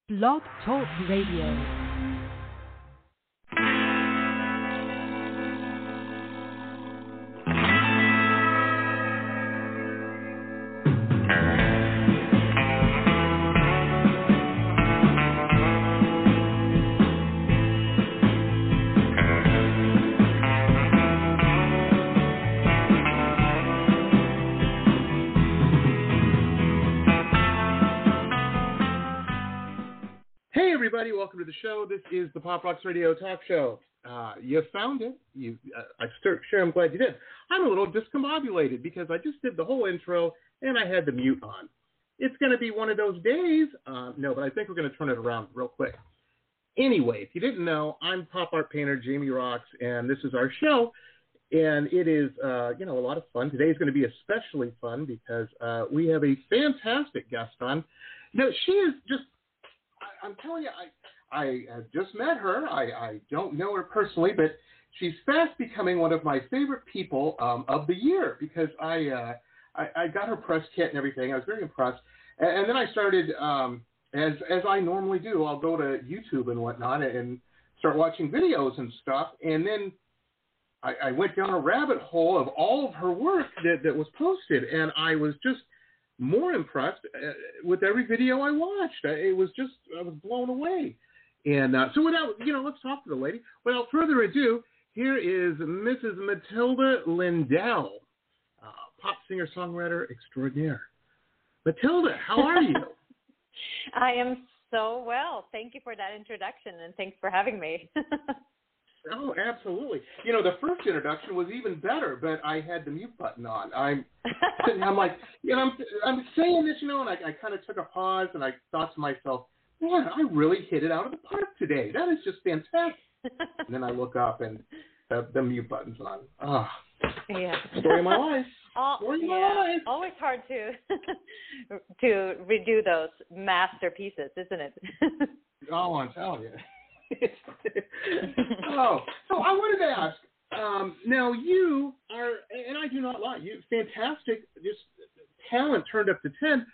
Blog Talk Radio. Everybody, welcome to the show. This is the Pop Rocks Radio Talk Show. You found it. Sure, I'm glad you did. I'm a little discombobulated because I just did the whole intro and I had the mute on. It's going to be one of those days. No, but I think we're going to turn it around real quick. Anyway, if you didn't know, I'm pop art painter Jamie Rocks, and this is our show. And it is, a lot of fun. Today is going to be especially fun because we have a fantastic guest on. No, she is just. I'm telling you, I have just met her. I don't know her personally, but she's fast becoming one of my favorite people of the year because I got her press kit and everything. I was very impressed. And then I started, as I normally do, I'll go to YouTube and whatnot and start watching videos and stuff. And then I went down a rabbit hole of all of her work that was posted, and I was just more impressed with every video I watched. I was blown away. And so let's talk to the lady. Without further ado, here is Mrs. Matilda Lindell, pop singer-songwriter extraordinaire. Matilda, how are you? I am so well. Thank you for that introduction, and thanks for having me. Oh, absolutely. The first introduction was even better, but I had the mute button on. I'm like, I'm saying this, and I kind of took a pause, and I thought to myself, man, I really hit it out of the park today. That is just fantastic. And then I look up, and the mute button's on. Oh, yeah. Story of my life. Story of my life. Always hard to redo those masterpieces, isn't it? Oh, I'm telling you. So I wanted to ask, now you are, and I do not lie, you fantastic, just talent turned up to 10.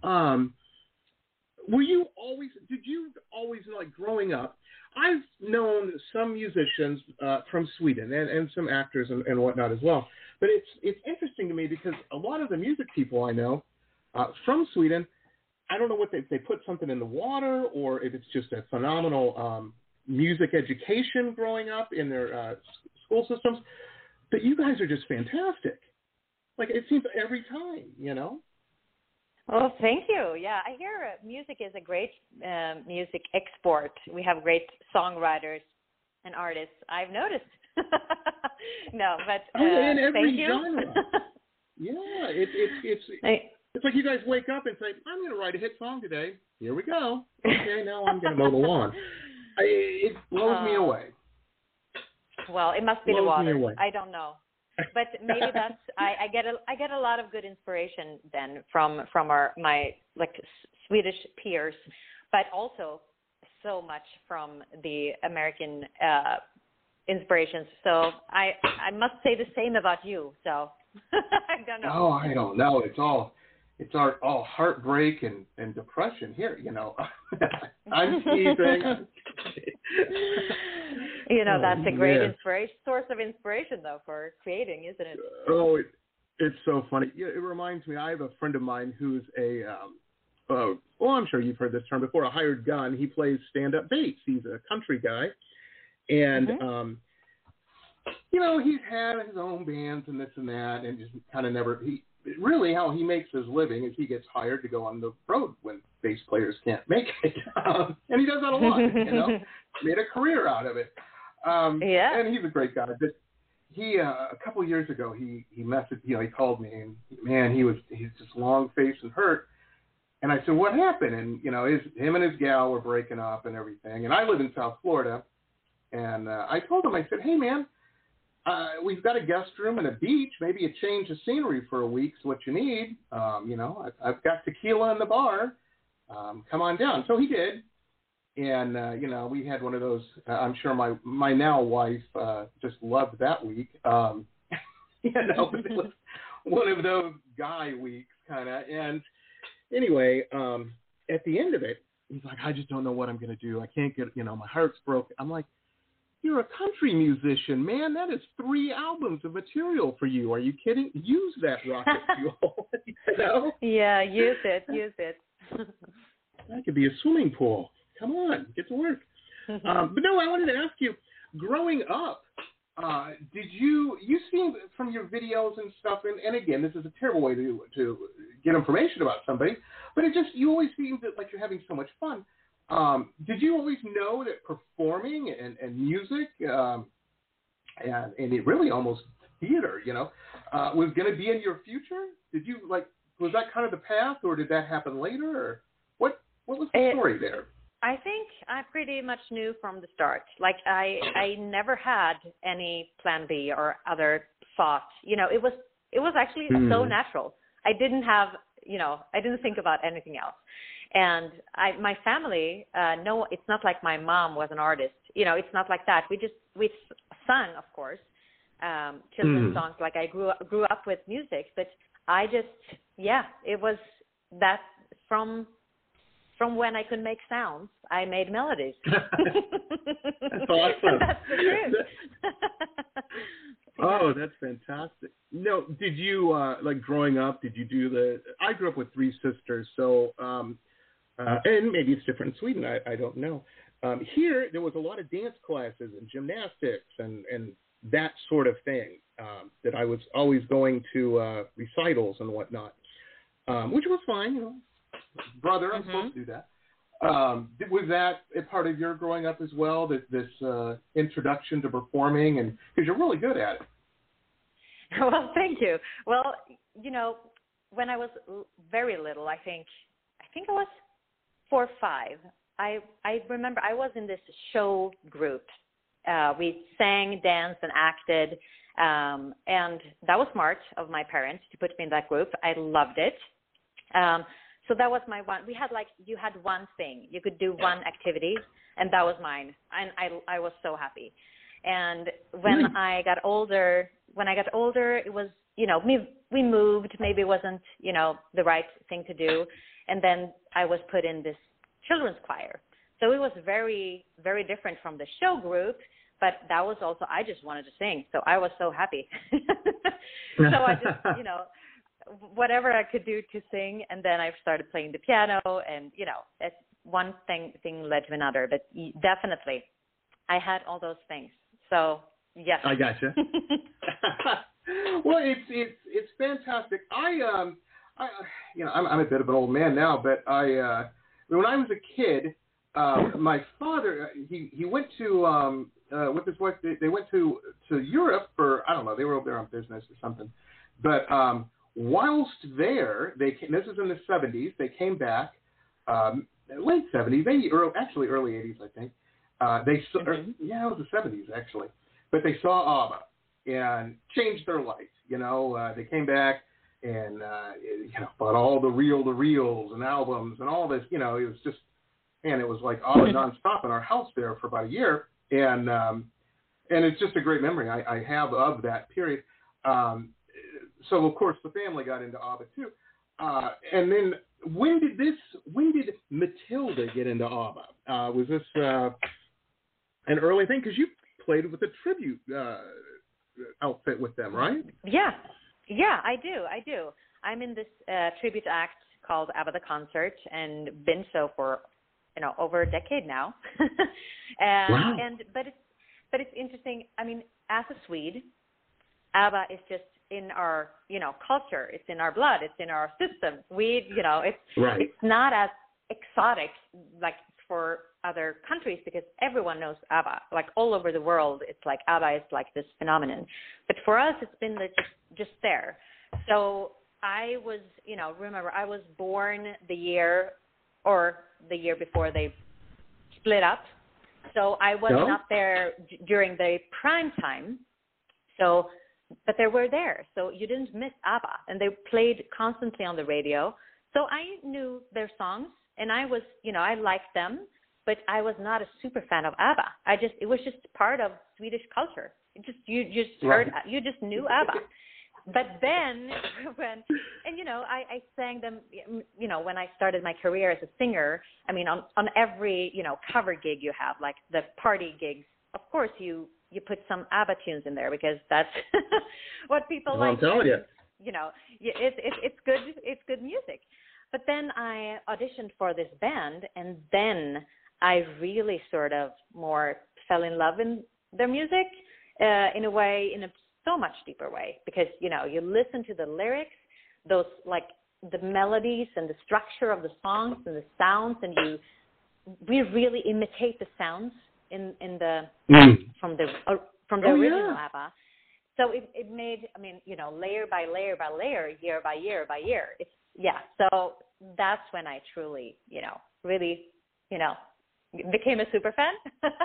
Did you always, like growing up, I've known some musicians from Sweden and some actors and whatnot as well, but it's interesting to me because a lot of the music people I know from Sweden, I don't know what they put something in the water or if it's just a phenomenal music education growing up in their school systems, but you guys are just fantastic. Like it seems every time, Oh, thank you. Yeah, I hear music is a great music export. We have great songwriters and artists. I've noticed. No, but in every thank you. genre. Yeah, it's like you guys wake up and say, I'm going to write a hit song today. Here we go. Okay, now I'm going to mow the lawn. It blows me away. Well, it must be the water. I don't know, but maybe that's I get a lot of good inspiration then from my Swedish peers, but also so much from the American inspirations. So I must say the same about you. So I don't know. Oh, I don't know. It's all heartbreak and depression here, I'm teasing. That's a great source of inspiration, though, for creating, isn't it? Oh, it's so funny. It reminds me, I have a friend of mine who's I'm sure you've heard this term before, a hired gun. He plays stand-up bass. He's a country guy. And, he's had his own bands and this and that, and just kind of never... Really, how he makes his living is he gets hired to go on the road when bass players can't make it. And he does that a lot, made a career out of it. And he's a great guy. But he, a couple of years ago, he messaged, he called me, and man, he's just long-faced and hurt. And I said, what happened? And, him and his gal were breaking up and everything. And I live in South Florida. And I told him, I said, hey, man, we've got a guest room and a beach. Maybe a change of scenery for a week's what you need. I've got tequila in the bar. Come on down. So he did. And, we had one of those, I'm sure my now wife just loved that week. It was one of those guy weeks kind of. And anyway, at the end of it, he's like, I just don't know what I'm going to do. I can't get, my heart's broken. I'm like, you're a country musician, man. That is 3 albums of material for you. Are you kidding? Use that rocket fuel. Yeah, use it. That could be a swimming pool. Come on, get to work. But no, I wanted to ask you, growing up, did you seem from your videos and stuff, and again, this is a terrible way to get information about somebody, but you always seem like you're having so much fun. Did you always know that performing and music, and it really almost theater, was going to be in your future? Did you was that kind of the path, or did that happen later, or what was the story there? I think I pretty much knew from the start. Like I never had any plan B or other thoughts. It was actually so natural. I didn't have, I didn't think about anything else. And my family, no, it's not like my mom was an artist. It's not like that. We sung, of course, children's songs. Like I grew up with music, but I just, it was that from when I could make sounds, I made melodies. That's awesome. That's the truth. Oh, that's fantastic. No, did you, growing up, did you do I grew up with 3 sisters, so, and maybe it's different in Sweden, I don't know. Here, there was a lot of dance classes and gymnastics and that sort of thing, that I was always going to recitals and whatnot, which was fine, Brother, I'm supposed to do that. Was that a part of your growing up as well, this introduction to performing, and because you're really good at it? Well, thank you. Well, when I was very little, I think I was 4 or 5. I remember I was in this show group. We sang, danced, and acted, and that was smart of my parents to put me in that group. I loved it. So that was my one. We had you had one thing. You could do one activity, and that was mine. And I was so happy. And when I got older, it was, we moved. Maybe it wasn't, the right thing to do. And then I was put in this children's choir. So it was very, very different from the show group. But that was also, I just wanted to sing. So I was so happy. So I just, whatever I could do to sing, and then I started playing the piano, and it's one thing led to another. But definitely, I had all those things. So yes, I gotcha. Well, it's fantastic. I'm a bit of an old man now, but when I was a kid, my father he went to with his wife. They went to Europe for, I don't know, they were over there on business or something, but. Whilst there, this is in the 70s, they came back, late 70s, actually early 80s, I think. It was the 70s, actually. But they saw ABBA and changed their life, They came back and, bought all the reels and albums and all this, it was just, and it was like ABBA nonstop in our house there for about a year. And it's just a great memory I have of that period. So, of course, the family got into ABBA, too. And then when did Matilda get into ABBA? Was this an early thing? Because you played with a tribute outfit with them, right? Yeah, I do. I'm in this tribute act called ABBA the Concert, and been so for, over a decade now. Wow. But it's interesting. I mean, as a Swede, ABBA is just in our, culture. It's in our blood. It's in our system. It's not as exotic like for other countries, because everyone knows ABBA. Like all over the world, it's like ABBA is like this phenomenon. But for us, it's been just there. So I was, remember, I was born the year before they split up. So I was not there during the prime time. So, but they were there. So you didn't miss ABBA. And they played constantly on the radio. So I knew their songs, and I was, I liked them, but I was not a super fan of ABBA. It was just part of Swedish culture. You just knew ABBA. But then I sang them, when I started my career as a singer, I mean, on every, cover gig you have, like the party gigs, of course you put some ABBA tunes in there because that's what people like. I'm telling you. It's good music. But then I auditioned for this band, and then I really sort of more fell in love in their music in a so much deeper way, because, you listen to the lyrics, those, like, the melodies and the structure of the songs and the sounds, and we really imitate the sounds in the from the original ABBA. So it made, layer by layer by layer, year by year by year. So that's when I truly, really, became a super fan,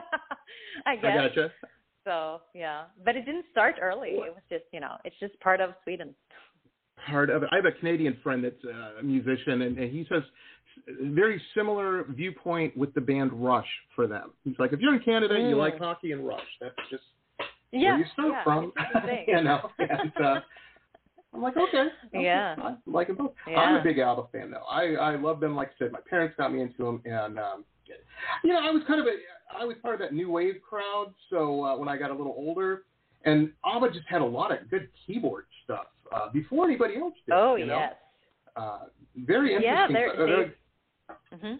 I guess. I gotcha. So, yeah. But it didn't start early. It was just, it's just part of Sweden. Part of it. I have a Canadian friend that's a musician, and he says very similar viewpoint with the band Rush for them. He's like, if you're in Canada, you like hockey and Rush. That's just where you start from. And I'm like, okay. Yeah. I like them both. Yeah. I'm a big ABBA fan, though. I love them. Like I said, my parents got me into them, and I was I was part of that new wave crowd. So when I got a little older, and ABBA just had a lot of good keyboard stuff before anybody else did. Oh, yes. Very interesting. Yeah,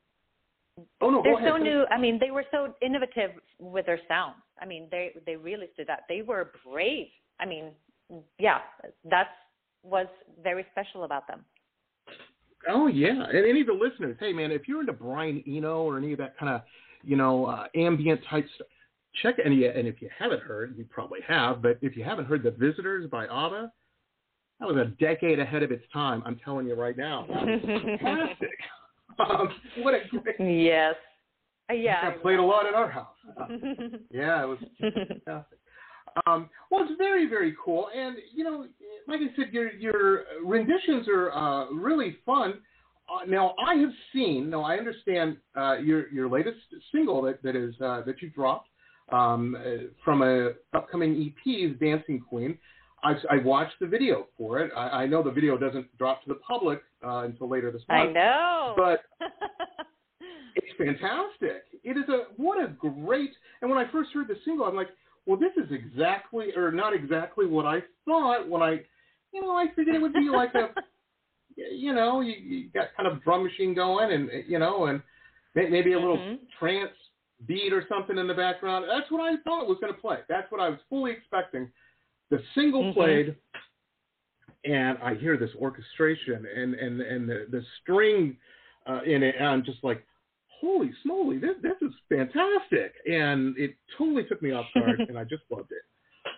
Oh no, they're so new. I mean, they were so innovative with their sound. I mean, they really stood out. They were brave. I mean, yeah, that was very special about them. Oh yeah, and any of the listeners, hey man, if you're into Brian Eno or any of that kind of, ambient type stuff, check and if you haven't heard, you probably have, but if you haven't heard The Visitors by ABBA, that was a decade ahead of its time. I'm telling you right now. Fantastic. What a great. Yes. Yeah. I played a lot at our house. Yeah, it was fantastic. Well, it's very, very cool. And, like I said, your renditions are really fun. Now, I have seen, I understand your latest single that you dropped from a upcoming EP, Dancing Queen. I watched the video for it. I know the video doesn't drop to the public until later this month. I know. But it's fantastic. It is what a great, and when I first heard the single, I'm like, well, this is exactly, or not exactly what I thought when I figured it would be like a, you got kind of drum machine going and, and maybe a little trance beat or something in the background. That's what I thought it was going to play. That's what I was fully expecting. The single played, and I hear this orchestration and the string in it, and I'm just like, holy smoly, this is fantastic. And it totally took me off guard, and I just loved it.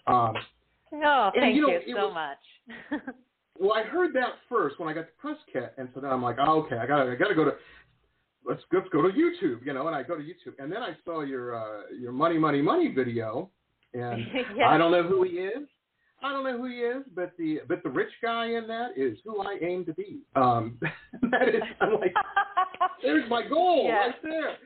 Thank you so much. Well, I heard that first when I got the press kit, and so then I'm like, oh, okay, I gotta go to, let's go to YouTube, and I go to YouTube, and then I saw your Money, Money, Money video, and yes. I don't know who he is, but the rich guy in that is who I aim to be. That is, I'm like, there's my goal right there.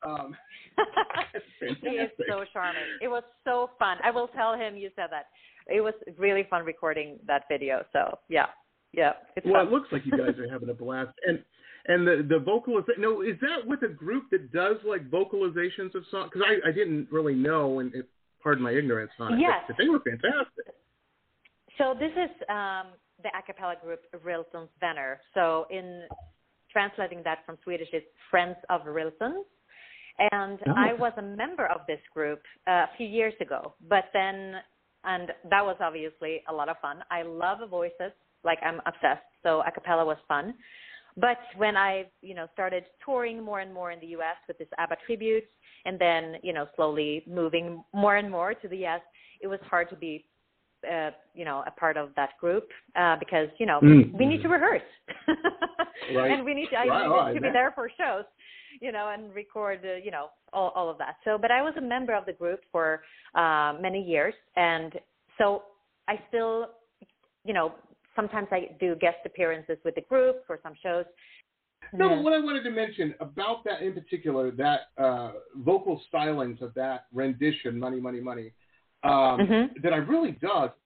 He is so charming. It was so fun. I will tell him you said that. It was really fun recording that video. So yeah. It's fun. It looks like you guys are having a blast. And the vocalization. No, is that with a group that does like vocalizations of songs? Because I didn't really know, and pardon my ignorance on it. Yes. But they were fantastic. So this is the a cappella group Rilsons Vänner. So in translating that from Swedish, it's Friends of Rilsons. And I was a member of this group a few years ago. But then, and that was obviously a lot of fun. I love voices, like I'm obsessed. So a cappella was fun. But when I, started touring more and more in the U.S. with this ABBA tribute, and then, slowly moving more and more to the U.S., it was hard to be a part of that group because, we need to rehearse. Right. And we need to, I need to be there for shows, and record, all of that. So, but I was a member of the group for many years. And so I still, sometimes I do guest appearances with the group for some shows. No, but what I wanted to mention about that in particular, that vocal stylings of that rendition, Money, Money, Money, that I really dug,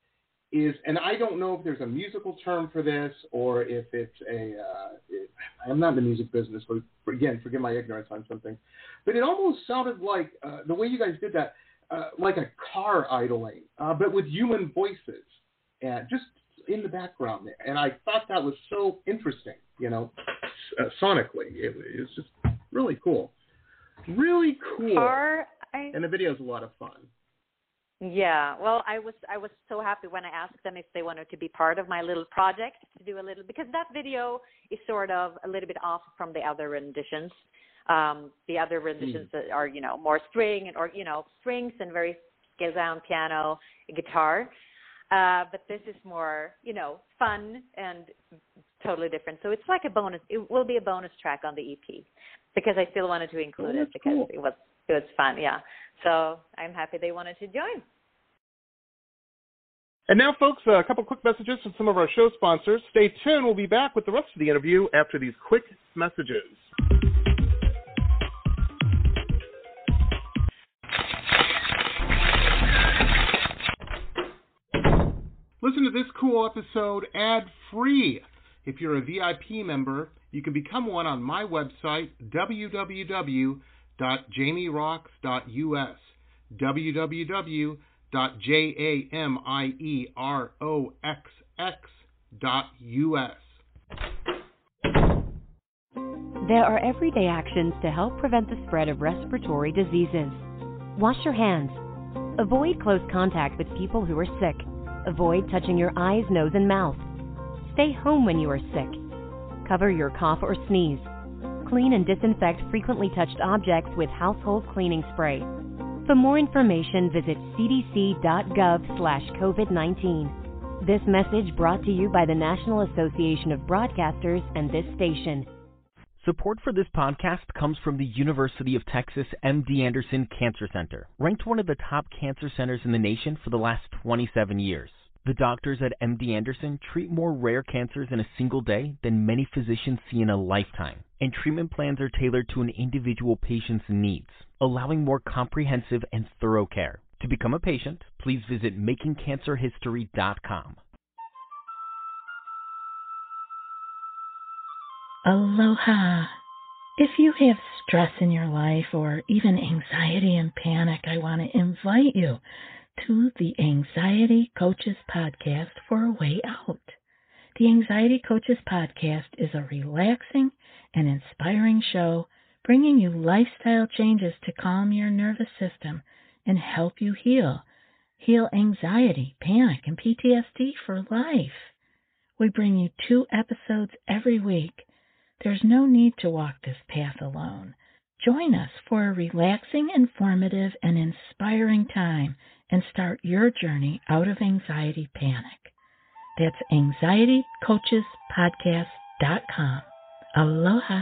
is, and I don't know if there's a musical term for this or if it's I'm not in the music business, but again, forgive my ignorance on something, but it almost sounded like the way you guys did that, like a car idling, but with human voices, and just in the background there. And I thought that was so interesting, sonically. It was just really cool. Really cool. And the video is a lot of fun. Yeah, well, I was so happy when I asked them if they wanted to be part of my little project to do a little, because that video is sort of a little bit off from the other renditions. The other renditions that are, more strings and very scaled down piano, guitar. But this is more, fun and totally different. So it's like a bonus. It will be a bonus track on the EP because I still wanted to include it because cool. it was fun. Yeah. So I'm happy they wanted to join. And now, folks, a couple quick messages from some of our show sponsors. Stay tuned. We'll be back with the rest of the interview after these quick messages. Listen to this cool episode ad-free. If you're a VIP member, you can become one on my website, www.jamierocks.us, www.jamieroxx.us. There are everyday actions to help prevent the spread of respiratory diseases. Wash your hands. Avoid close contact with people who are sick. Avoid touching your eyes, nose, and mouth. Stay home when you are sick. Cover your cough or sneeze. Clean and disinfect frequently touched objects with household cleaning spray. For more information, visit cdc.gov/COVID-19. This message brought to you by the National Association of Broadcasters and this station. Support for this podcast comes from the University of Texas MD Anderson Cancer Center, ranked one of the top cancer centers in the nation for the last 27 years. The doctors at MD Anderson treat more rare cancers in a single day than many physicians see in a lifetime, and treatment plans are tailored to an individual patient's needs, allowing more comprehensive and thorough care. To become a patient, please visit makingcancerhistory.com. Aloha. If you have stress in your life or even anxiety and panic, I want to invite you to the Anxiety Coaches Podcast for a way out. The Anxiety Coaches Podcast is a relaxing and inspiring show bringing you lifestyle changes to calm your nervous system and help you heal anxiety, panic, and PTSD for life. We bring you 2 episodes every week. There's no need to walk this path alone. Join us for a relaxing, informative, and inspiring time and start your journey out of anxiety panic. That's anxietycoachespodcast.com. Aloha.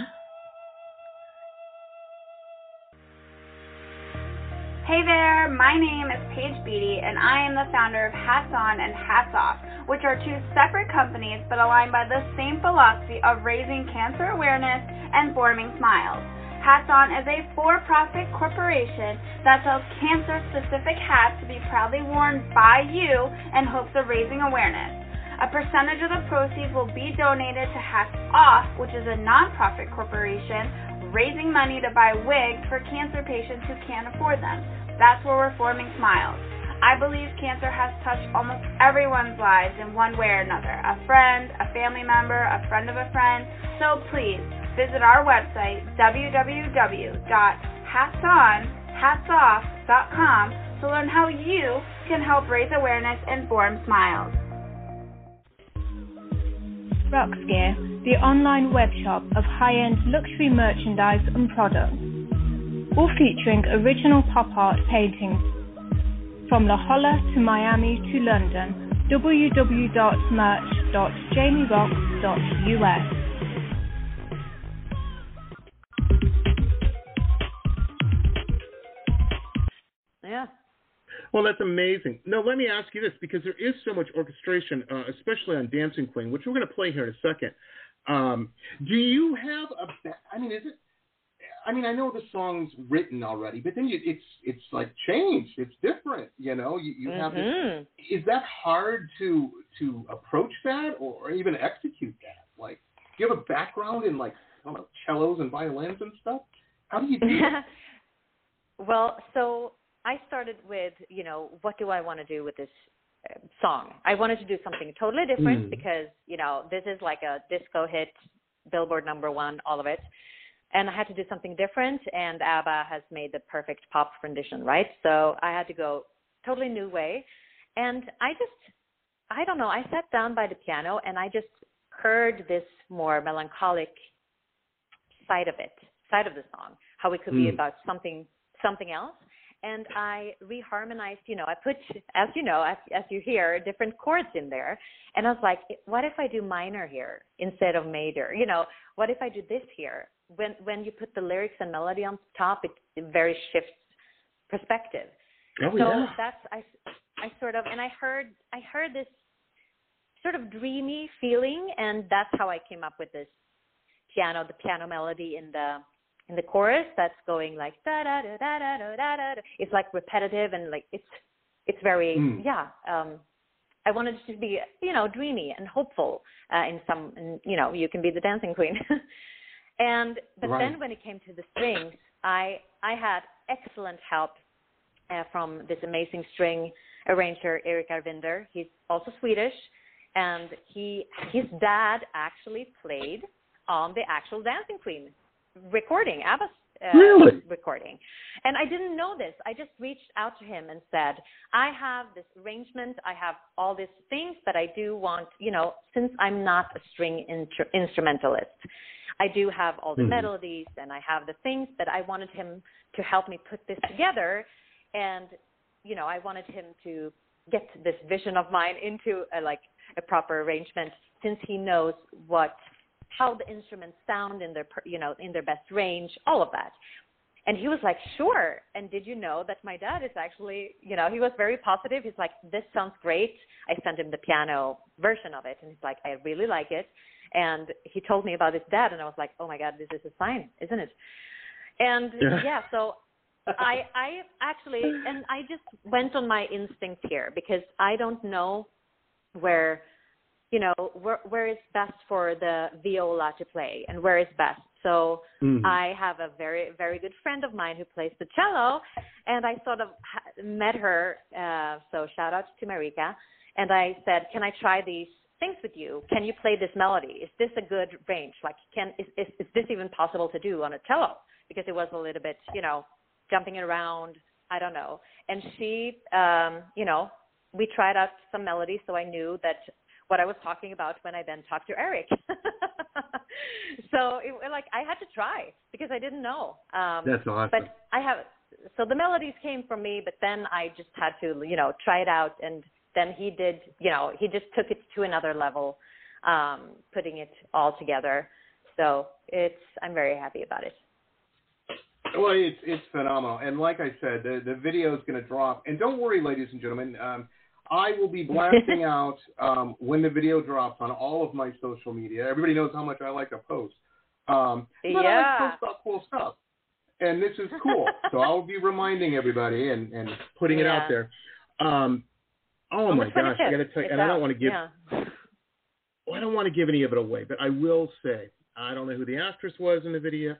Hey there, my name is Paige Beatty, and I am the founder of Hats On and Hats Off, which are 2 separate companies but aligned by the same philosophy of raising cancer awareness and forming smiles. Hats On is a for-profit corporation that sells cancer-specific hats to be proudly worn by you in hopes of raising awareness. A percentage of the proceeds will be donated to Hats Off, which is a non-profit corporation raising money to buy wigs for cancer patients who can't afford them. That's where we're forming smiles. I believe cancer has touched almost everyone's lives in one way or another. A friend, a family member, a friend of a friend. So please, visit our website, www.hatsonhatsoff.com, to learn how you can help raise awareness and form smiles. Rocks Gear, the online web shop of high-end luxury merchandise and products, all featuring original pop art paintings from La Jolla to Miami to London. www.merch.jamierocks.us. Yeah. Well, that's amazing. No, let me ask you this, because there is so much orchestration, especially on Dancing Queen, which we're going to play here in a second. Do you have is it, I mean, I know the song's written already, but then it's like changed. It's different, you know. You have this. Is that hard to approach that or even execute that? Like, do you have a background in, like, I don't know, cellos and violins and stuff? How do you do that? Well, so I started with, you know, what do I want to do with this song? I wanted to do something totally different because, you know, this is like a disco hit, Billboard #1, all of it. And I had to do something different, and ABBA has made the perfect pop rendition, right? So I had to go totally new way. And I don't know, I sat down by the piano, and I just heard this more melancholic side of the song, how it could be about something else. And I reharmonized, you know, I put, as you know, as you hear, different chords in there. And I was like, what if I do minor here instead of major? You know, what if I do this here? When you put the lyrics and melody on top, it very shifts perspective. So that's, I sort of, and I heard this sort of dreamy feeling, and that's how I came up with this the piano melody in the chorus that's going like da da da da da da da da. It's like repetitive and like it's very I wanted it to be, you know, dreamy and hopeful you know, you can be the dancing queen. But then when it came to the strings, I had excellent help from this amazing string arranger Erik Arvinder. He's also Swedish, and his dad actually played on the actual Dancing Queen recording, ABBA's recording. And I didn't know this. I just reached out to him and said, I have this arrangement, I have all these things, but I do want, you know, since I'm not a string instrumentalist, I do have all the melodies and I have the things, but I wanted him to help me put this together. And, you know, I wanted him to get this vision of mine into a proper arrangement, since he knows how the instruments sound in their, you know, in their best range, all of that. And he was like, sure. And did you know that my dad is actually, you know, he was very positive. He's like, this sounds great. I sent him the piano version of it. And he's like, I really like it. And he told me about his dad. And I was like, oh my God, this is a sign, isn't it? And so I actually, and I just went on my instinct here, because I don't know where, you know, where is best for the viola to play and where is best. So I have a very, very good friend of mine who plays the cello, and I sort of met her. So shout out to Marika. And I said, can I try these things with you? Can you play this melody? Is this a good range? Like, is this even possible to do on a cello? Because it was a little bit, you know, jumping around. I don't know. And she, you know, we tried out some melodies, so I knew that what I was talking about when I then talked to Erik. So I had to try, because I didn't know. That's awesome. But so the melodies came from me, but then I just had to, you know, try it out. And then he did, you know, he just took it to another level, putting it all together. So I'm very happy about it. Well, it's phenomenal. And like I said, the video is going to drop. And don't worry, ladies and gentlemen, I will be blasting out when the video drops on all of my social media. Everybody knows how much I like to post. But I like to post about cool stuff. And this is cool. So I'll be reminding everybody and putting it out there. Oh my gosh, I got to tell you, and I don't want to give I don't want to give any of it away, but I will say, I don't know who the actress was in the video.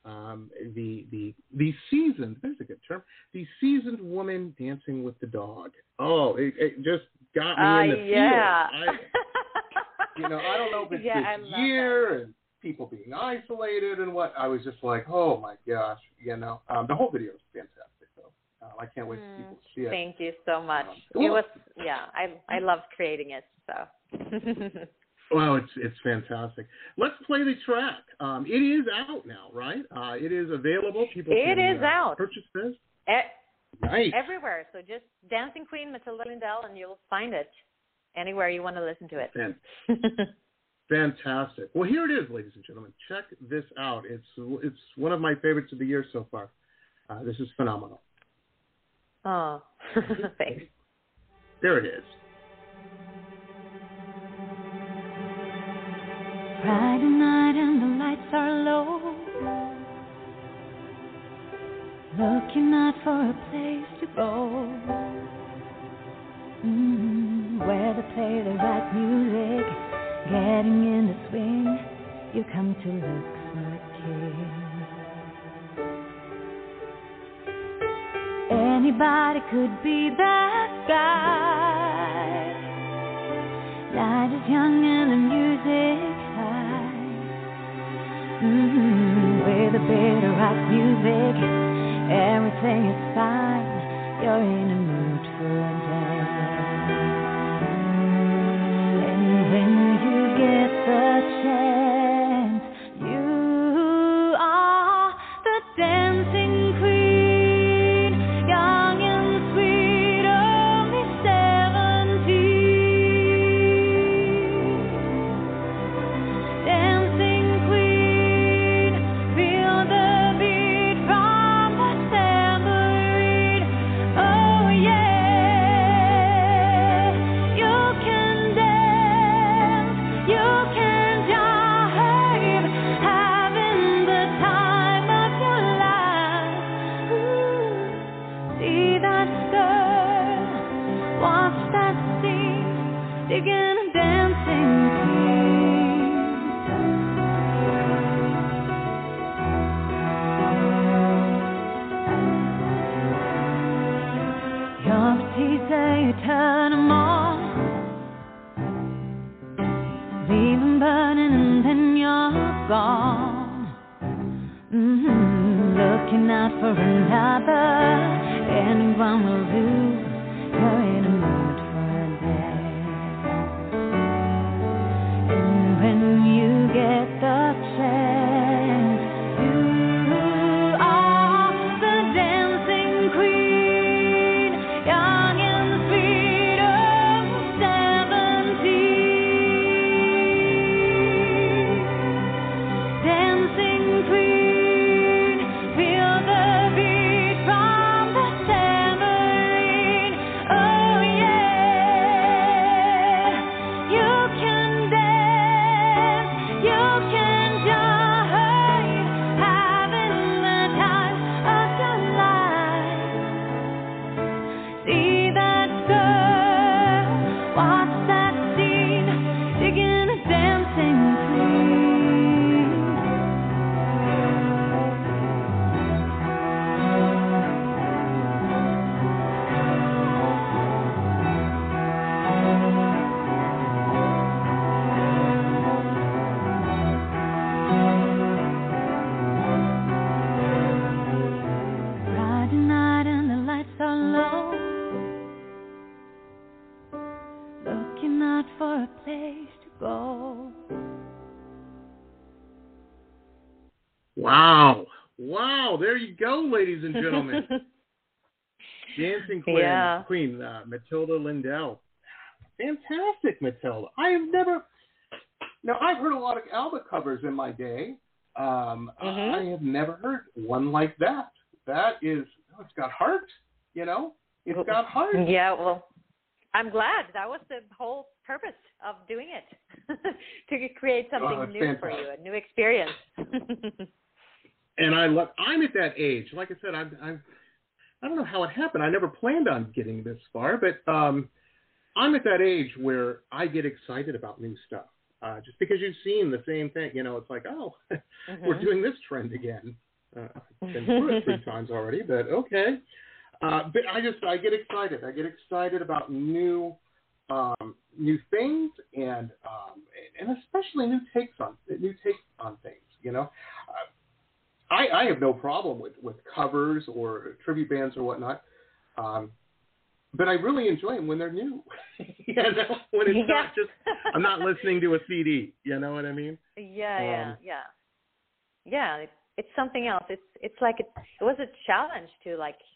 The seasoned, there's a good term, the seasoned woman dancing with the dog. Oh, it just got me in the feels. You know, I don't know if it's this year and people being isolated and what. I was just like, oh my gosh, you know. The whole video is fantastic, though. I can't wait for people to see it. Thank you so much. It was, I loved creating it, so. Well, it's fantastic. Let's play the track. It is out now, right? It is available. People can out. Purchase this. Nice. Everywhere. So just Dancing Queen, Matilda Lindell, and you'll find it anywhere you want to listen to it. Fantastic. Well, here it is, ladies and gentlemen. Check this out. It's one of my favorites of the year so far. This is phenomenal. Oh, thanks. There it is. Friday night and the lights are low. Looking out for a place to go, where to play the right music, getting in the swing, you come to look for a king. Anybody could be that guy. Light is young and the music high. With a bit of rock music, everything is fine. You're in a mood for a dance. And when you get the chance, you are the dancing queen, young and sweet, only 17. Dancing queen, feel the beat from the tambourine. Oh yeah, you can dance, you can jive, having the time of your life. Ooh, see that girl, watch that scene, digging a dancing queen. You're a teaser, you turn 'em on, leave 'em burning and then you're gone. Looking out for another, anyone will do. You're in a mood for a dance. And when you get the chance, you are the dancing queen, young and sweet, over 17. Dancing queen, feel the beat from the tambourine. Oh yeah, you can dance, you can jive, having the time of your life. See that girl, watch that scene, digging a dancing queen. Friday night and the lights are low, looking out for a place to go. Wow. Wow. There you go, ladies and gentlemen. Dancing Queen, Yeah. Matilda Lindell. Fantastic, Matilda. I've heard a lot of ABBA covers in my day. I have never heard one like that. That is, it's got heart, you know? It's got heart. Yeah, well, I'm glad. That was the whole purpose of doing it, to create something it's new fantastic. for you, a new experience. And I'm at that age. Like I said, I don't know how it happened. I never planned on getting this far, but I'm at that age where I get excited about new stuff. Just because you've seen the same thing, you know, it's like, oh, we're doing this trend again. I've been through it 3 times already, but okay. But I get excited. I get excited about new things and especially new takes on things. You know, I have no problem with covers or tribute bands or whatnot. But I really enjoy them when they're new. You know, when it's not just, I'm not listening to a CD. You know what I mean? Yeah. It's something else. It's like it was a challenge to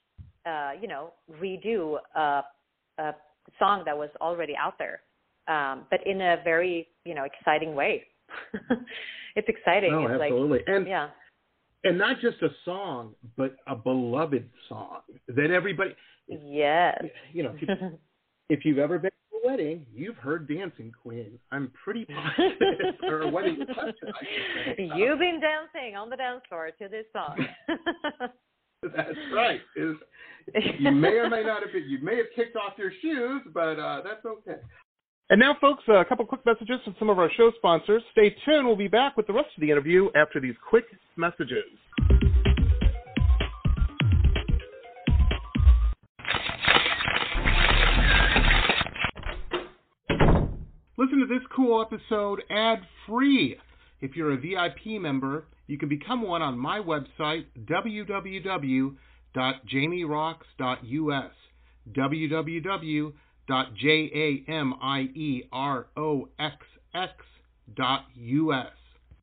redo a song that was already out there, but in a very exciting way. It's exciting. No, it's absolutely. Like, and not just a song, but a beloved song that everybody. Yes. You know, if you've ever been to a wedding, you've heard Dancing Queen. I'm pretty positive. Or a wedding reception, I should say. You've been dancing on the dance floor to this song. That's right. You may or may not have been, you may have kicked off your shoes, but that's okay. And now, folks, a couple quick messages from some of our show sponsors. Stay tuned. We'll be back with the rest of the interview after these quick messages. Listen to this cool episode ad-free. If you're a VIP member, you can become one on my website, www.jamierocks.us, www.jamieroxx.us.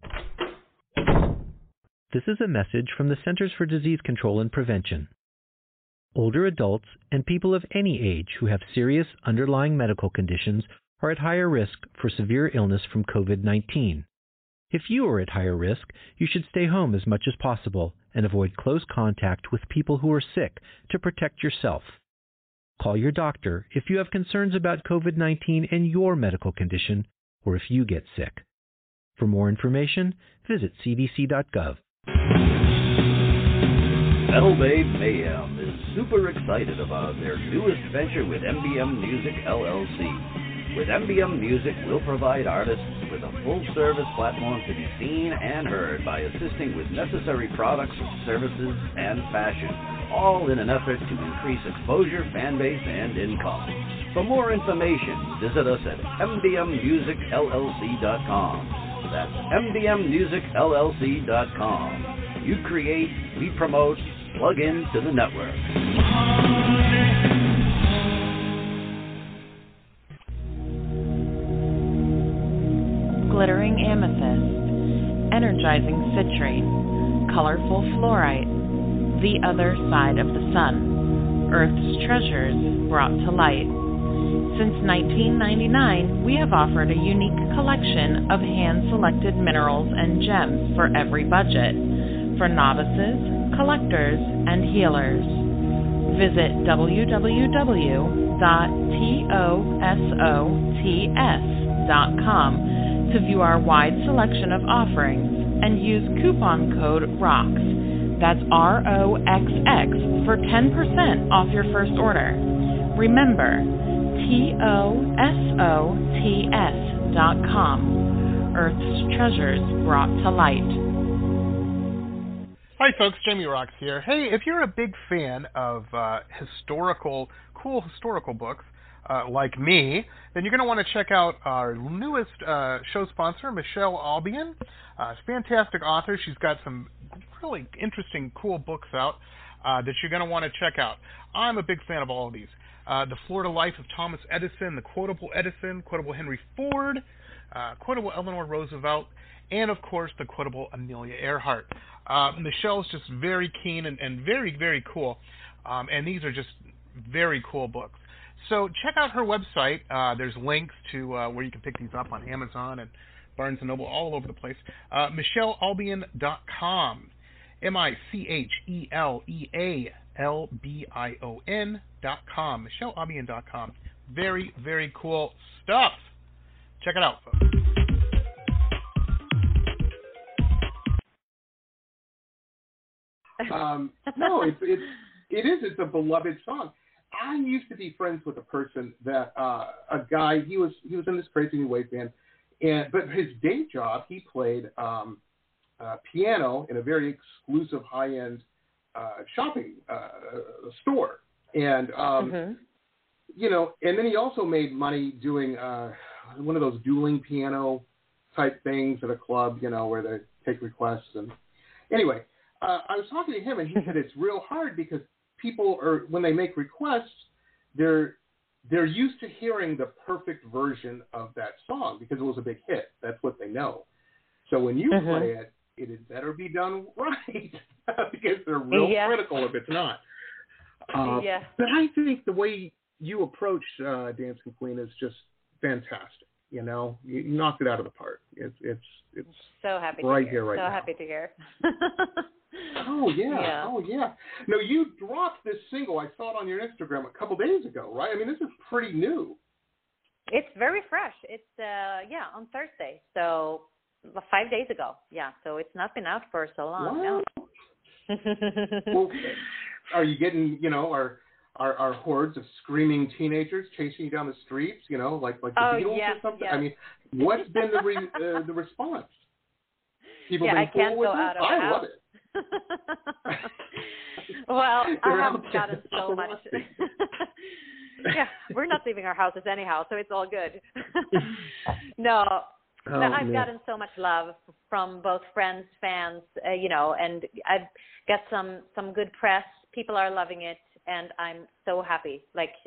This is a message from the Centers for Disease Control and Prevention. Older adults and people of any age who have serious underlying medical conditions are at higher risk for severe illness from COVID-19. If you are at higher risk, you should stay home as much as possible and avoid close contact with people who are sick to protect yourself. Call your doctor if you have concerns about COVID-19 and your medical condition, or if you get sick. For more information, visit cdc.gov. Metal Babe Mayhem is super excited about their newest venture with MBM Music LLC. With MBM Music, we'll provide artists with a full-service platform to be seen and heard by assisting with necessary products, services, and fashion, all in an effort to increase exposure, fan base, and income. For more information, visit us at mbmmusicllc.com. That's mbmmusicllc.com. You create, we promote, plug into the network. Glittering amethyst, energizing citrine, colorful fluorite, the other side of the sun, Earth's treasures brought to light. Since 1999, we have offered a unique collection of hand-selected minerals and gems for every budget, for novices, collectors, and healers. Visit www.tosots.com to view our wide selection of offerings and use coupon code ROXX, that's ROXX, for 10% off your first order. Remember, TOSOTS.com, Earth's treasures brought to light. Hi folks, Jamie Rocks here. Hey, if you're a big fan of cool historical books, like me, then you're going to want to check out our newest show sponsor, Michelle Albion. Fantastic author. She's got some really interesting, cool books out that you're going to want to check out. I'm a big fan of all of these. The Florida Life of Thomas Edison, The Quotable Edison, Quotable Henry Ford, Quotable Eleanor Roosevelt, and, of course, The Quotable Amelia Earhart. Michelle's just very keen and very, very cool, and these are just very cool books. So check out her website. There's links to where you can pick these up on Amazon and Barnes & Noble, all over the place. MichelleAlbion.com. MichelleAlbion.com. MichelleAlbion.com. Very, very cool stuff. Check it out, folks. No, it's a beloved song. I used to be friends with a person that a guy, he was in this Crazy New Wave band, but his day job, he played piano in a very exclusive high-end shopping store, and you know, and then he also made money doing one of those dueling piano type things at a club, you know, where they take requests. And anyway, I was talking to him, and he said it's real hard because people are, when they make requests, they're used to hearing the perfect version of that song because it was a big hit. That's what they know. So when you play it, it had better be done right because they're real critical if it's not. But I think the way you approach Dancing Queen is just fantastic. You know, you knocked it out of the park. It's so happy right to hear. Here, right so now. Happy to hear. Oh yeah. No, you dropped this single. I saw it on your Instagram a couple days ago, right? I mean, this is pretty new. It's very fresh. It's on Thursday, so 5 days ago. Yeah, so it's not been out for so long. Wow. No. Well, are you getting, are hordes of screaming teenagers chasing you down the streets, like the Beatles or something? Yes. I mean, what's been the response? People I being can't cool with go it? out of the I house. love it. Well, I haven't out gotten so much. Yeah, we're not leaving our houses anyhow, so it's all good. No, I've gotten so much love from both friends, fans, and I've got some good press. People are loving it, and I'm so happy.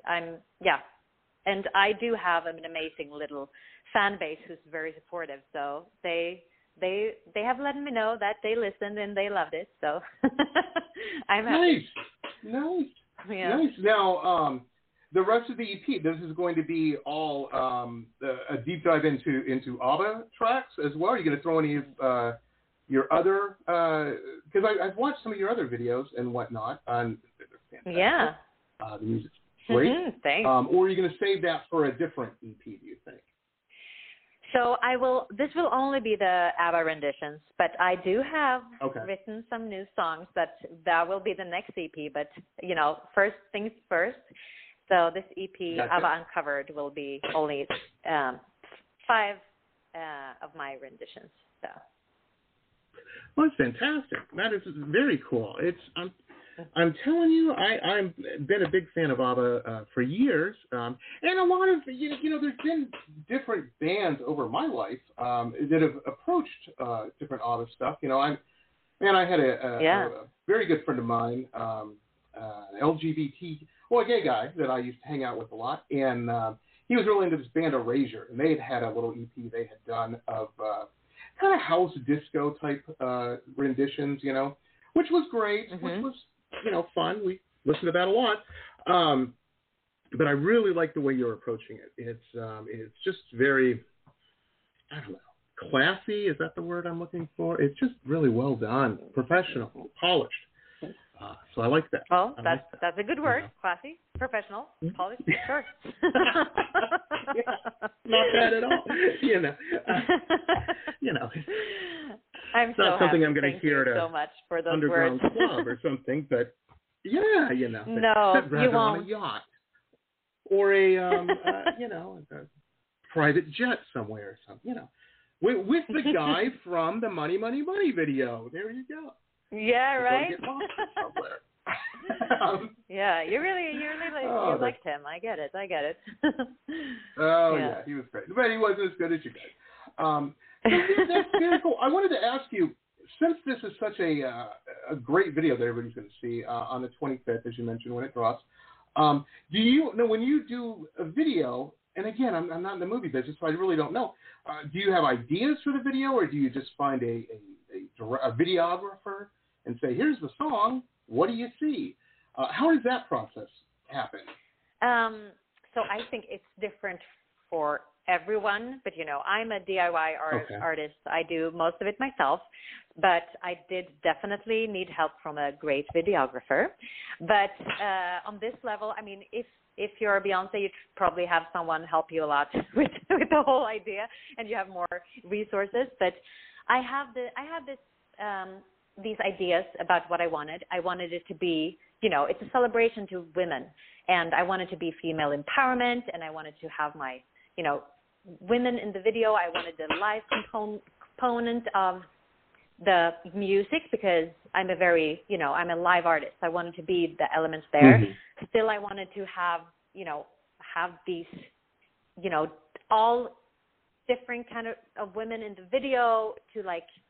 And I do have an amazing little fan base who's very supportive. So they have let me know that they listened and they loved it. So I'm happy. Nice. Yeah. Nice. Now, the rest of the EP, this is going to be all a deep dive into ABBA tracks as well. Are you going to throw any of your other? Because I've watched some of your other videos and whatnot. Yeah. The music's great. Thanks. Or are you going to save that for a different EP? Do you think? So this will only be the ABBA renditions, but I do have written some new songs that will be the next EP. But first things first. So this EP, Gotcha. ABBA Uncovered, will be only 5 of my renditions. So. Well, it's fantastic. That is very cool. I'm telling you, I've been a big fan of ABBA for years, and a lot of there's been different bands over my life that have approached different ABBA stuff. I had a very good friend of mine, LGBT, a gay guy that I used to hang out with a lot, and he was really into this band Erasure, and they had a little EP they had done of kind of house disco type renditions, which was great, which was fun. We listened to that a lot. But I really like the way you're approaching it. It's just very, I don't know, classy. Is that the word I'm looking for? It's just really well done, professional, polished. So I like that. Well, that's a good word. Classy, professional, polished, sure. Not bad at all. I'm it's so not something happy. I'm going to hear at so much for those underground words. club or something, but No, rather you won't. on a yacht or a private jet somewhere or something. With the guy from the Money, Money, Money video. There you go. Yeah, right. Yeah, you liked him. I get it. Yeah, he was great, but he wasn't as good as you guys. That's very cool. I wanted to ask you, since this is such a great video that everybody's going to see on the 25th, as you mentioned, when it drops, do you know when you do a video? And again, I'm not in the movie business, so I really don't know. Do you have ideas for the video, or do you just find a videographer and say, "Here's the song. What do you see?" How does that process happen? So I think it's different for everyone, but I'm a DIY artist. I do most of it myself, but I did definitely need help from a great videographer. But on this level, I mean, if you're Beyonce, you probably have someone help you a lot with the whole idea, and you have more resources. But I had these ideas about what I wanted. I wanted it to be, it's a celebration to women, and I wanted to be female empowerment, and I wanted to have my, women in the video. I wanted the live component of the music because I'm I'm a live artist. I wanted to be the elements there. Mm-hmm. Still, I wanted to have these, all different kind of women in the video to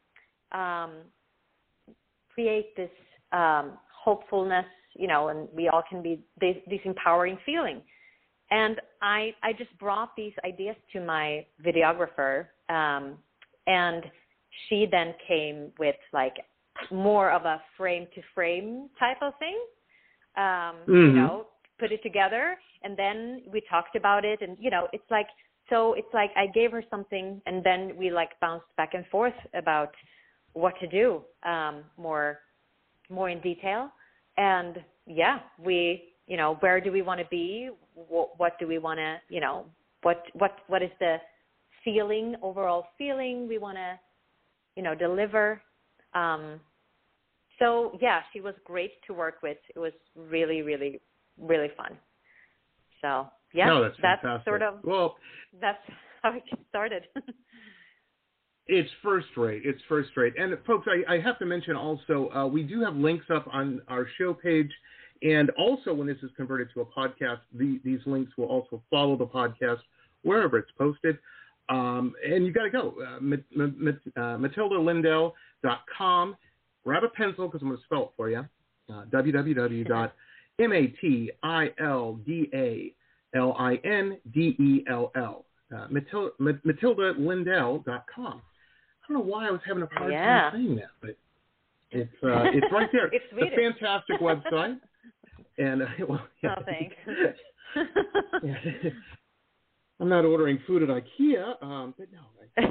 create this hopefulness, and we all can be this empowering feeling. And I just brought these ideas to my videographer, and she then came with more of a frame-to-frame type of thing, put it together, and then we talked about it, and, it's like I gave her something, and then we bounced back and forth about what to do more in detail. And, yeah, we, where do we want to be? What do we want to, what is the overall feeling we want to, deliver? So, yeah, she was great to work with. It was really, really, really fun. So, yeah, no, that's that's how it started. It's first rate. And folks, I have to mention also, we do have links up on our show page. And also when this is converted to a podcast, these links will also follow the podcast wherever it's posted. And you got to go, MatildaLindell.com. Grab a pencil because I'm going to spell it for you. www.MatildaLindell. MatildaLindell.com. I don't know why I was having a hard time saying that, but it's right there. It's Swedish. A fantastic website. And oh, thanks. I'm not ordering food at IKEA, but no.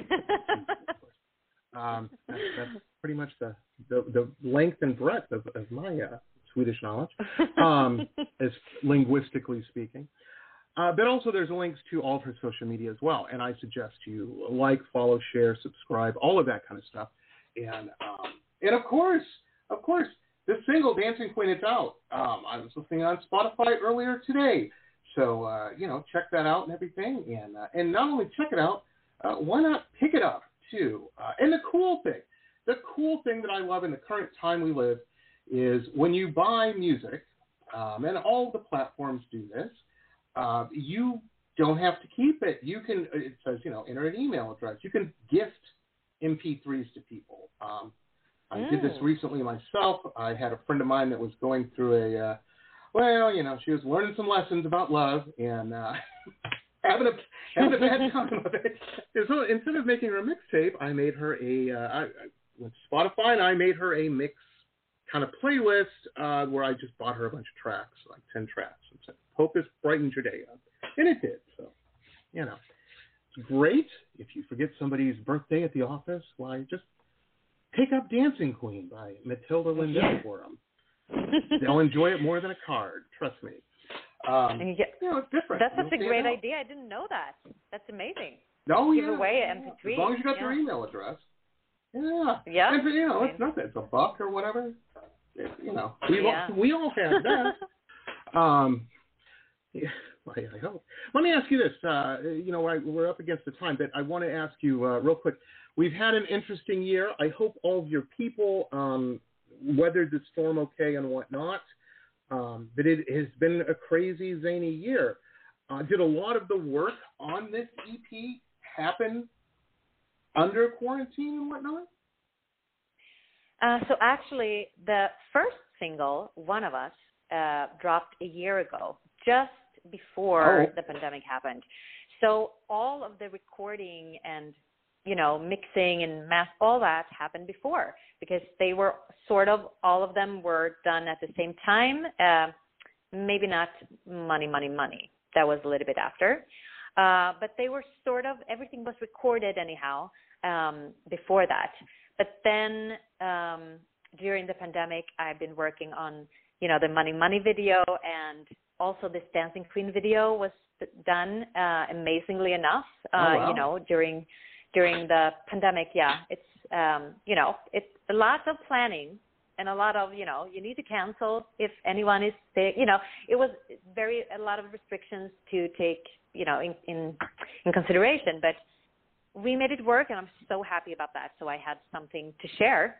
That's pretty much the length and breadth of my Swedish knowledge, as linguistically speaking. But also there's links to all of her social media as well. And I suggest you like, follow, share, subscribe, all of that kind of stuff. And of course, the single Dancing Queen, it's out. I was listening on Spotify earlier today. So, check that out and everything. And not only check it out, why not pick it up too? And the cool thing that I love in the current time we live is when you buy music, and all the platforms do this, you don't have to keep it. You can, it says, enter an email address. You can gift MP3s to people. I did this recently myself. I had a friend of mine that was going through she was learning some lessons about love and having a bad time with it. So instead of making her a mixtape, I made her I went to Spotify and I made her a mix kind of playlist where I just bought her a bunch of tracks, like 10 tracks, and said, hope this brightens your day up. And it did. So, it's great. If you forget somebody's birthday at the office, why, just pick up Dancing Queen by Matilda Lindell for them. They'll enjoy it more than a card. Trust me. It's different. That's such a great idea. I didn't know that. That's amazing. Oh, Give away an MP3. As long as you got their email address. Yeah. Yeah. And, it's nothing. It's $1 or whatever. We all have that. I hope. Let me ask you this. We're up against the time, but I want to ask you real quick. We've had an interesting year. I hope all of your people weathered the storm okay and whatnot. But it has been a crazy, zany year. Did a lot of the work on this EP happen under quarantine and whatnot? So actually, the first single, One of Us, dropped a year ago, just before the pandemic happened. So all of the recording and, mixing and all that happened before, because they were all of them were done at the same time. Maybe not Money. That was a little bit after. But they were everything was recorded anyhow before that. But then during the pandemic, I've been working on, the Money video, and also this Dancing Queen video was done amazingly enough, during the pandemic. Yeah, it's, it's a lot of planning and a lot of, you need to cancel if anyone is sick. It was a lot of restrictions to take, in consideration, but we made it work, and I'm so happy about that. So I had something to share.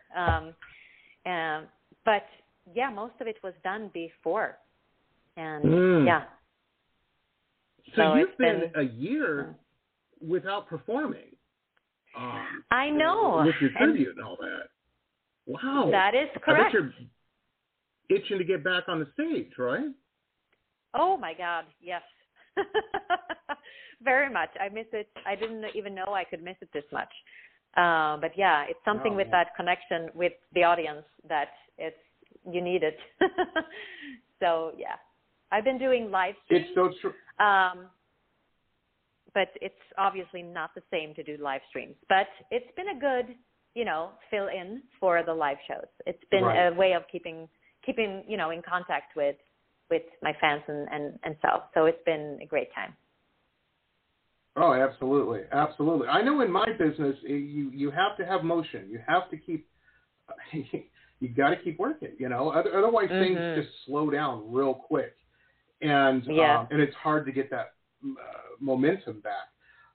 But yeah, most of it was done before. And So you've been a year without performing. I know. With your tribute and all that. Wow. That is correct. I bet you're itching to get back on the stage, right? Oh my God, yes. Very much. I miss it. I didn't even know I could miss it this much. But yeah, it's something with that connection with the audience that you need it. So yeah, I've been doing live streams. It's so true. But it's obviously not the same to do live streams. But it's been a good, fill in for the live shows. It's been a way of keeping in contact with my fans and so. So it's been a great time. Oh, absolutely. I know in my business, you have to have motion. You have to keep you got to keep working, you know. Otherwise, things just slow down real quick, and it's hard to get that momentum back.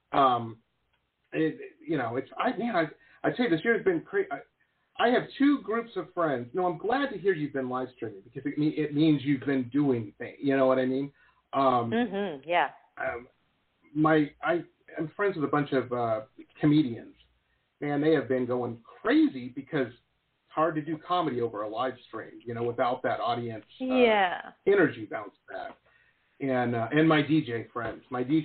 I'd say this year has been crazy. I have two groups of friends. No, I'm glad to hear you've been live streaming because it means you've been doing things. You know what I mean? I'm friends with a bunch of comedians, and they have been going crazy because it's hard to do comedy over a live stream, you know, without that audience energy bounce back. And my DJ friends,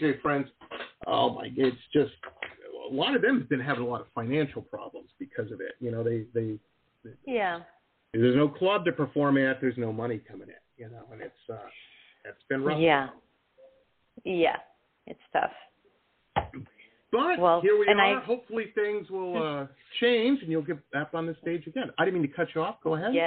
it's just a lot of them have been having a lot of financial problems because of it. You know, they there's no club to perform at, there's no money coming in, you know, and it's been rough. Yeah, it's tough. But here we are. Hopefully things will change and you'll get back on the stage again. I didn't mean to cut you off. Go ahead.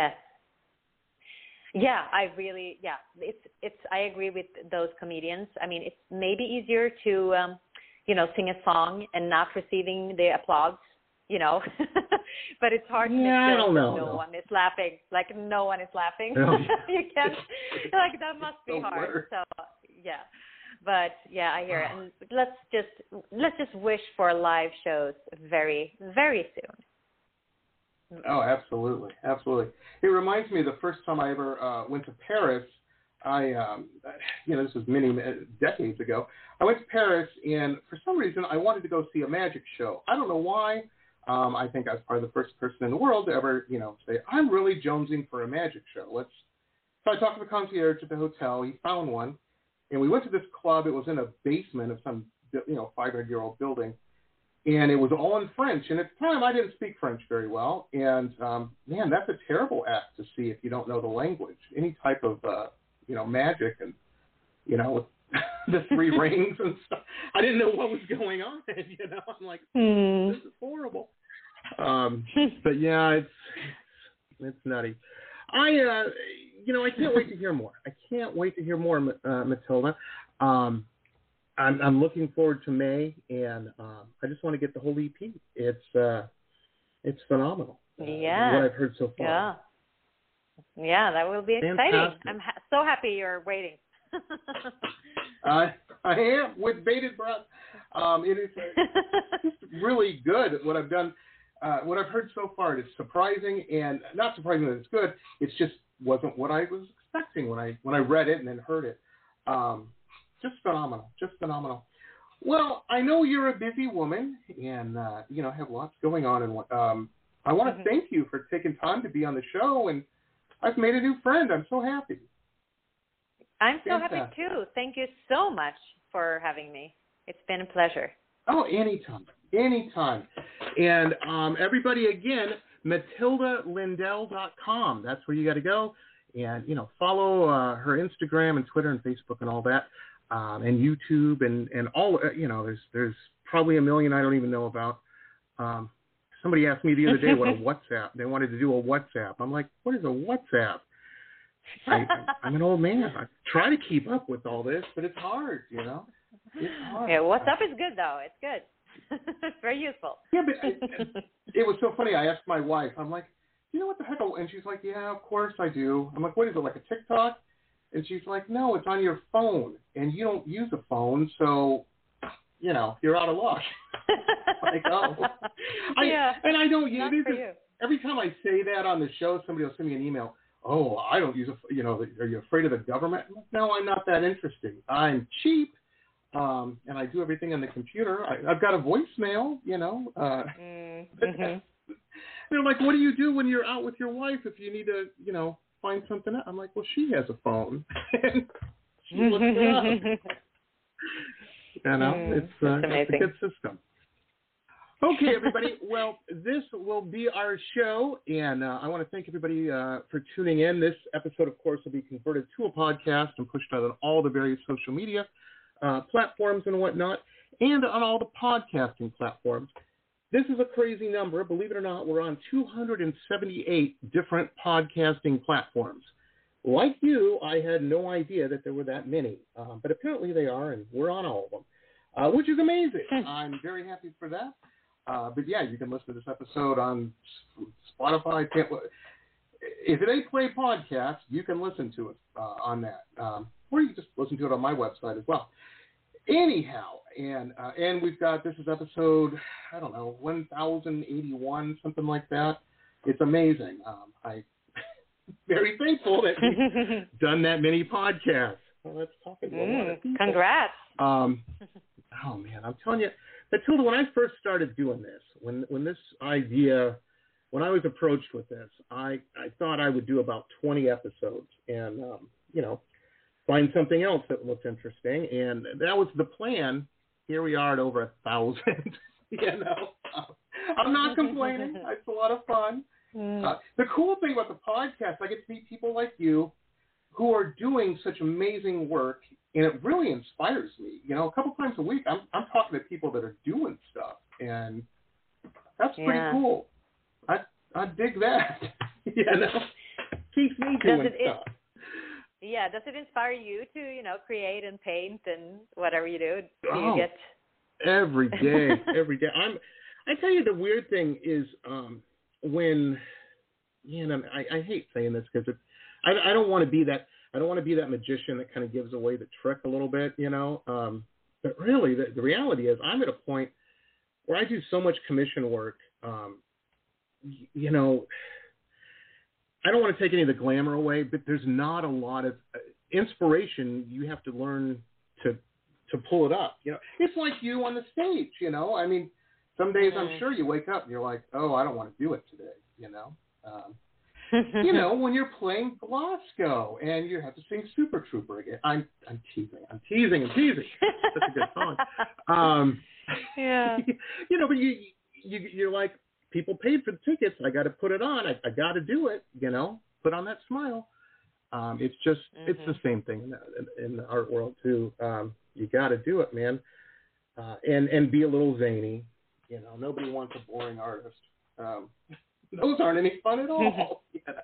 It's I agree with those comedians. I mean, it's maybe easier to sing a song and not receiving the applause, you know. But it's hard to I don't know. No one is laughing. Like, no one is laughing. No. You can't, like, that must be hard. So, yeah. But, yeah, I hear it. And let's just wish for live shows very, very soon. Oh, absolutely. Absolutely. It reminds me of the first time I ever went to Paris. This was many decades ago. I went to Paris, and for some reason, I wanted to go see a magic show. I don't know why. I think I was probably the first person in the world to ever, say, I'm really jonesing for a magic show. So I talked to the concierge at the hotel. He found one, and we went to this club. It was in a basement of some, 500-year-old building, and it was all in French. And at the time, I didn't speak French very well. And, man, that's a terrible act to see if you don't know the language. Any type of magic and, with the three rings and stuff. I didn't know what was going on. I'm like, this is horrible. But yeah, it's nutty. I can't wait to hear more. Matilda. I'm looking forward to May, and I just want to get the whole EP. It's phenomenal. What I've heard so far. Yeah, that will be exciting. Fantastic. I'm so happy you're waiting. I am with bated breath. It is just really good what I've done. What I've heard so far is surprising, and not surprising that it's good. It's just wasn't what I was expecting when I read it and then heard it. Just phenomenal. Well, I know you're a busy woman and have lots going on, and I want to thank you for taking time to be on the show, and I've made a new friend. I'm so happy. I'm so happy too. Thank you so much for having me. It's been a pleasure. Oh, anytime. And everybody, again, MatildaLindell.com. That's where you got to go. And, follow her Instagram and Twitter and Facebook and all that, and YouTube and all, there's probably a million I don't even know about. Somebody asked me the other day what a WhatsApp. They wanted to do a WhatsApp. I'm like, what is a WhatsApp? I'm an old man. I try to keep up with all this, but it's hard, It's hard. Yeah, WhatsApp is good, though. It's good. It's very useful. Yeah, but it was so funny. I asked my wife, I'm like, you know what the heck? And she's like, yeah, of course I do. I'm like, what is it, like a TikTok? And she's like, no, it's on your phone. And you don't use a phone, so, you're out of luck. Like, oh. And I don't use it. Every time I say that on the show, somebody will send me an email. Oh, I don't use are you afraid of the government? No, I'm not that interesting. I'm cheap, and I do everything on the computer. I've got a voicemail, They're like, what do you do when you're out with your wife if you need to, find something out? I'm like, well, she has a phone. She looks it up. It's a good system. Okay, everybody. Well, this will be our show, and I want to thank everybody for tuning in. This episode, of course, will be converted to a podcast and pushed out on all the various social media platforms and whatnot, and on all the podcasting platforms. This is a crazy number. Believe it or not, we're on 278 different podcasting platforms. Like you, I had no idea that there were that many, but apparently they are, and we're on all of them, which is amazing. I'm very happy for that. But yeah, you can listen to this episode on Spotify. if it ain't Play Podcast, you can listen to it on that. Or you can just listen to it on my website as well. Anyhow, and we've got, this is episode, I don't know, 1081, something like that. It's amazing. I'm very thankful that we've done that many podcasts. Well, let's talk about it. Congrats. Oh, man, I'm telling you, Matilda, when I first started doing this, when this idea, when I was approached with this, I thought I would do about 20 episodes and, find something else that looks interesting. And that was the plan. Here we are at over 1,000. I'm not complaining. It's a lot of fun. The cool thing about the podcast, I get to meet people like you who are doing such amazing work, and it really inspires me. A couple times a week, I'm talking to people that are doing stuff, and that's pretty cool. I dig that. Keeps me doing stuff. Does it inspire you to, create and paint and whatever you do? Do you get every day? I tell you, the weird thing is when, I hate saying this because I don't want to be that. I don't want to be that magician that kind of gives away the trick a little bit, But really, the reality is, I'm at a point where I do so much commission work. I don't want to take any of the glamour away, but there's not a lot of inspiration. You have to learn to pull it up. It's like you on the stage. I mean, some days I'm sure you wake up and you're like, oh, I don't want to do it today. When you're playing Glasgow and you have to sing Super Trooper again. I'm teasing. That's a good song. But you're like, people paid for the tickets. I got to put it on. I got to do it, put on that smile. It's just, it's the same thing in the art world too. You got to do it, man. And be a little zany. Nobody wants a boring artist. Those aren't any fun at all.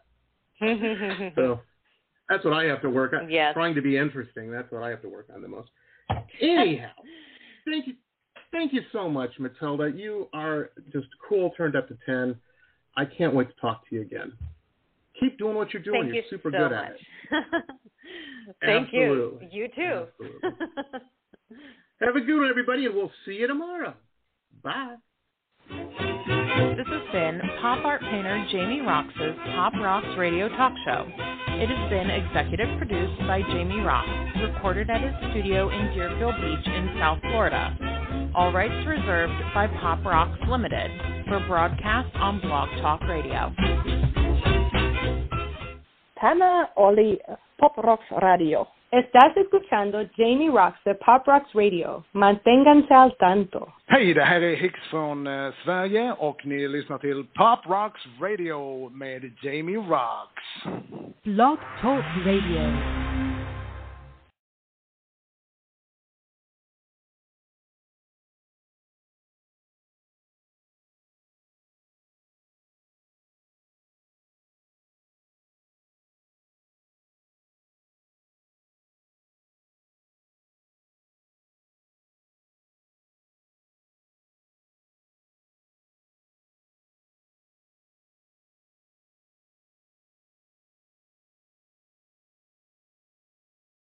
So that's what I have to work on. Yes. Trying to be interesting. That's what I have to work on the most. Anyhow, Thank you so much, Matilda. You are just cool, turned up to 10. I can't wait to talk to you again. Keep doing what you're doing. You're super good at it. Thank Absolutely. you. You too. Absolutely. Have a good one, everybody, and we'll see you tomorrow. Bye. This has been pop art painter Jamie Roxx's Pop Rocks Radio Talk Show. It has been executive produced by Jamie Roxx, recorded at his studio in Deerfield Beach in South Florida. All rights reserved by Pop Rocks Limited for broadcast on Blog Talk Radio. Tana Oli, Pop Rocks Radio. Estás escuchando Jamie Roxx de Pop Rocks Radio. Manténganse al tanto. Hej, det här är Hicks från Sverige och ni lyssnar till Pop Rocks Radio med Jamie Roxx. Blog Talk Radio.